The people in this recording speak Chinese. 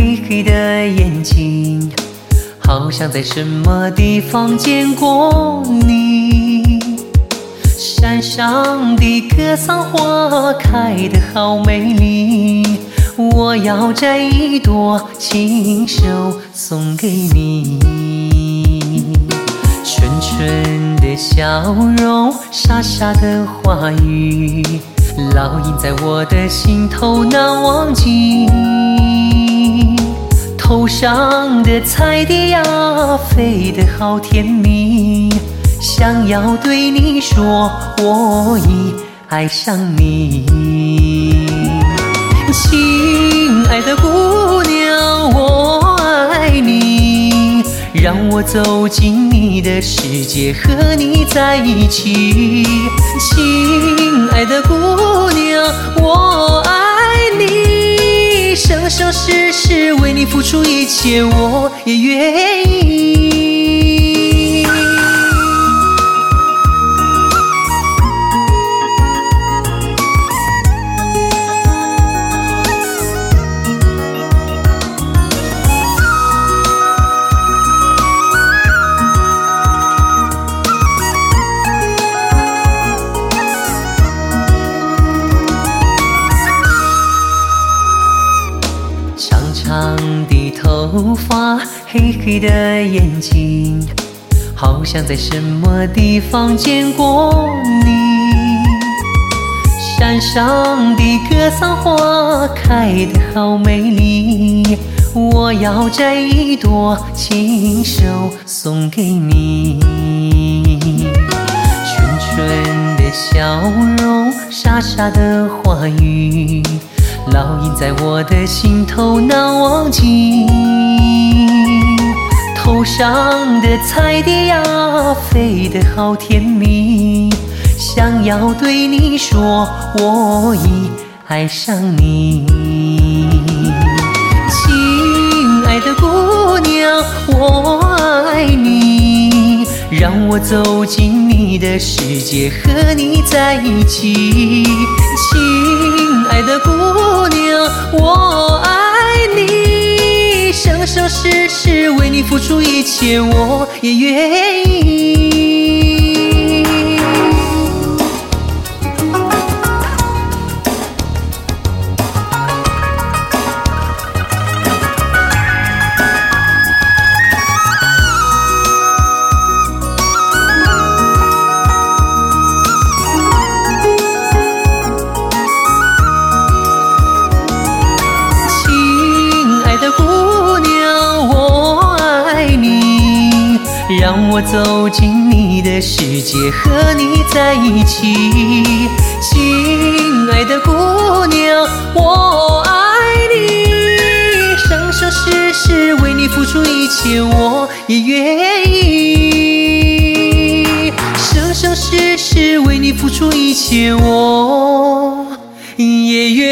黑黑的眼睛，好像在什么地方见过你。山上的格桑花开得好美丽，我要摘一朵亲手送给你。纯纯的笑容，傻傻的话语，烙印在我的心头难忘记。头上的彩蝶呀，飞得好甜蜜，想要对你说，我已爱上你。亲爱的姑娘，我爱你，让我走进你的世界，和你在一起。亲爱的姑娘，我爱你，生生世世为你付出一切，我也愿意。长长的头发，黑黑的眼睛，好像在什么地方见过你。山上的格桑花开得好美丽，我要摘一朵亲手送给你。纯纯的笑容，傻傻的话语，烙印在我的心头难忘记。头上的彩蝶呀，飞得好甜蜜，想要对你说，我已爱上你。亲爱的姑娘，我爱你，让我走进你的世界，和你在一起。亲爱的姑娘，我爱你，生生世世为你付出一切，我也愿意。让我走进你的世界，和你在一起。亲爱的姑娘，我爱你，生生世世为你付出一切，我也愿意。生生世世为你付出一切，我也愿意。